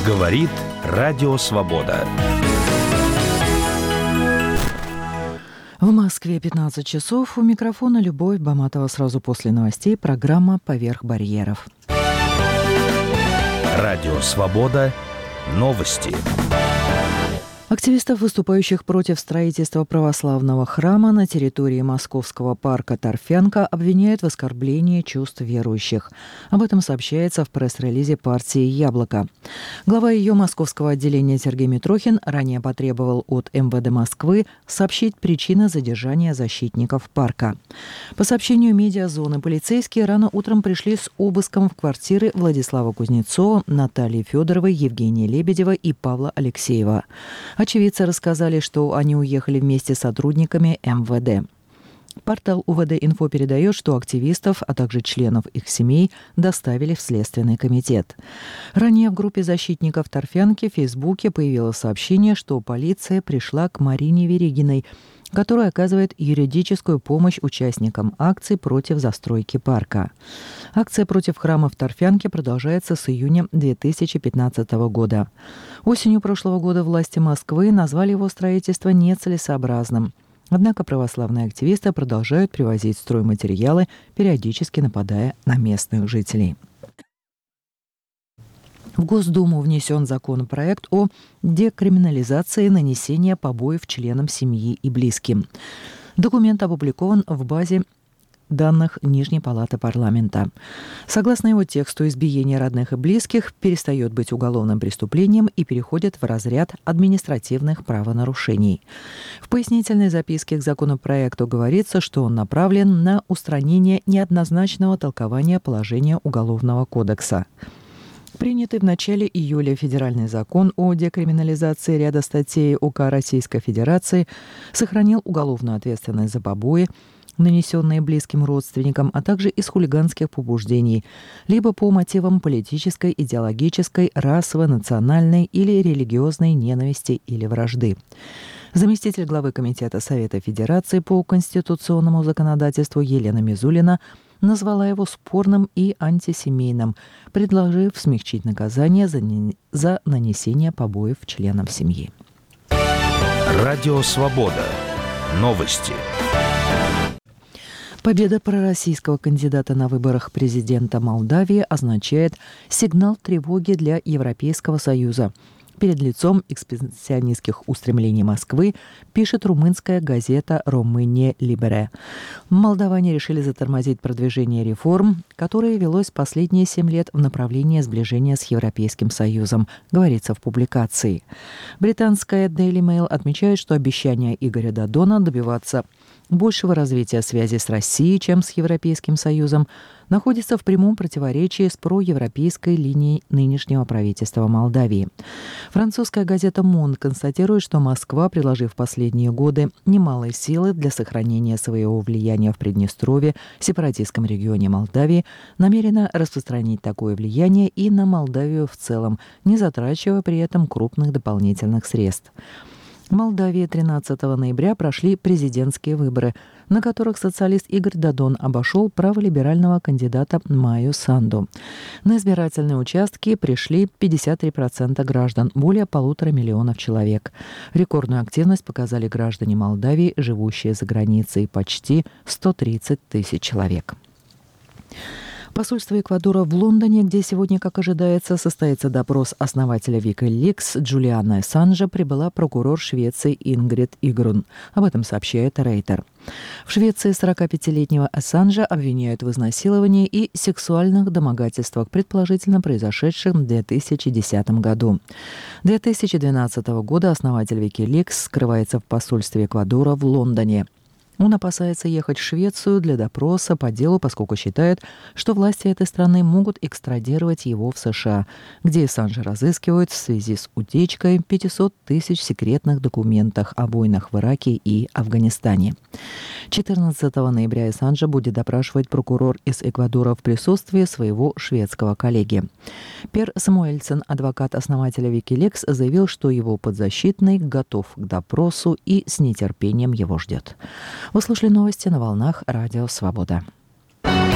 Говорит Радио Свобода. В Москве 15 часов. У микрофона Любовь Баматова. Сразу после новостей программа «Поверх барьеров». Радио Свобода. Новости. Активистов, выступающих против строительства православного храма на территории московского парка Торфянка, обвиняют в оскорблении чувств верующих. Об этом сообщается в пресс-релизе партии «Яблоко». Глава ее московского отделения Сергей Митрохин ранее потребовал от МВД Москвы сообщить причины задержания защитников парка. По сообщению «Медиазоны», полицейские рано утром пришли с обыском в квартиры Владислава Кузнецова, Натальи Федоровой, Евгения Лебедева и Павла Алексеева. Очевидцы рассказали, что они уехали вместе с сотрудниками МВД. Портал УВД-Инфо передает, что активистов, а также членов их семей доставили в Следственный комитет. Ранее в группе защитников Торфянки в Фейсбуке появилось сообщение, что полиция пришла к Марине Веригиной, которая оказывает юридическую помощь участникам акции против застройки парка. Акция против храма в Торфянке продолжается с июня 2015 года. Осенью прошлого года власти Москвы назвали его строительство нецелесообразным. Однако православные активисты продолжают привозить стройматериалы, периодически нападая на местных жителей. В Госдуму внесен законопроект о декриминализации нанесения побоев членам семьи и близким. Документ опубликован в базе данных Нижней палаты парламента. Согласно его тексту, избиение родных и близких перестает быть уголовным преступлением и переходит в разряд административных правонарушений. В пояснительной записке к законопроекту говорится, что он направлен на устранение неоднозначного толкования положения Уголовного кодекса. Принятый в начале июля федеральный закон о декриминализации ряда статей УК Российской Федерации сохранил уголовную ответственность за побои, нанесенные близким родственникам, а также из хулиганских побуждений, либо по мотивам политической, идеологической, расовой, национальной или религиозной ненависти или вражды. Заместитель главы Комитета Совета Федерации по конституционному законодательству Елена Мизулина назвала его спорным и антисемейным, предложив смягчить наказание за нанесение побоев членам семьи. Радио Свобода. Новости. Победа пророссийского кандидата на выборах президента Молдавии означает сигнал тревоги для Европейского Союза. Перед лицом экспансионистских устремлений Москвы, пишет румынская газета «România Liberă». Молдаване решили затормозить продвижение реформ, которое велось последние 7 лет в направлении сближения с Европейским Союзом, говорится в публикации. Британская Daily Mail отмечает, что обещание Игоря Додона добиваться большего развития связи с Россией, чем с Европейским Союзом, находится в прямом противоречии с проевропейской линией нынешнего правительства Молдавии. Французская газета «Монд» констатирует, что Москва, приложив последние годы немалые силы для сохранения своего влияния в Приднестровье, сепаратистском регионе Молдавии, намерена распространить такое влияние и на Молдавию в целом, не затрачивая при этом крупных дополнительных средств. В Молдавии 13 ноября прошли президентские выборы, на которых социалист Игорь Додон обошел праволиберального кандидата Майю Санду. На избирательные участки пришли 53% граждан, более 1,5 миллиона человек. Рекордную активность показали граждане Молдавии, живущие за границей, почти 130 тысяч человек. Посольство Эквадора в Лондоне, где сегодня, как ожидается, состоится допрос основателя Wikileaks Джулиана Ассанжа, прибыла прокурор Швеции Ингрид Игрун. Об этом сообщает Рейтер. В Швеции 45-летнего Ассанжа обвиняют в изнасиловании и сексуальных домогательствах, предположительно произошедших в 2010 году. 2012 года основатель Wikileaks скрывается в посольстве Эквадора в Лондоне. Он опасается ехать в Швецию для допроса по делу, поскольку считает, что власти этой страны могут экстрадировать его в США, где Ассанжа разыскивают в связи с утечкой 500 тысяч секретных документов о войнах в Ираке и Афганистане. 14 ноября Ассанжа будет допрашивать прокурор из Эквадора в присутствии своего шведского коллеги. Пер Самуэльсен, адвокат основателя Wikileaks, заявил, что его подзащитный готов к допросу и с нетерпением его ждет. Вы слушали новости на волнах Радио Свобода.